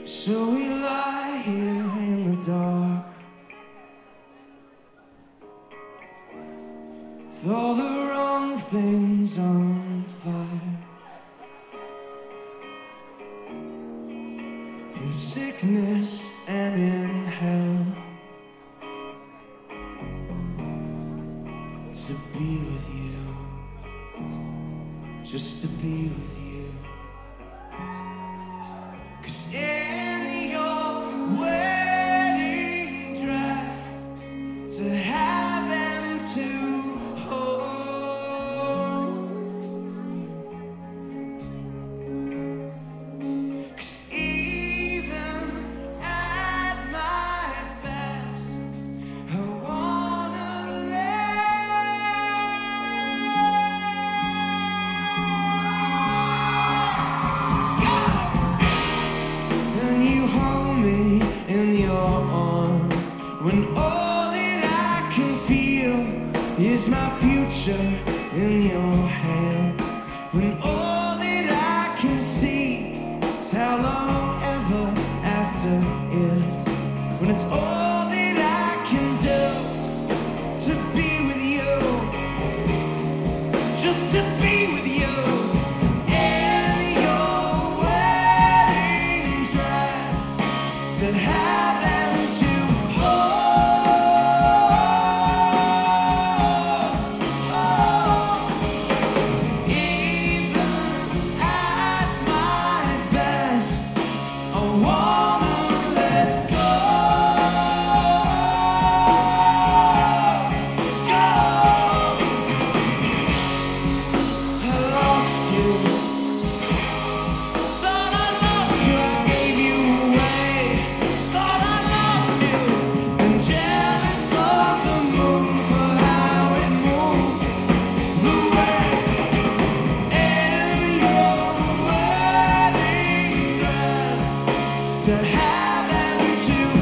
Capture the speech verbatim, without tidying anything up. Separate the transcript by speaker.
Speaker 1: So we lie here in the dark with all the wrong things on fire, in sickness and in health, to be with you, just to be with you. 'Cause in your wedding dress, to have and to hold, 'cause even at my best, I wanna in your arms, when all that I can feel is my future in your hand, when all that I can see is how long ever after is, when it's all that I can do to be with you, just to be with you. To have and to hold, oh, even at my best, I wanna let go, go. I lost you, thought I lost you, I gave you away. Jealous of the moon for how it moved the way in your wedding dress, to have and to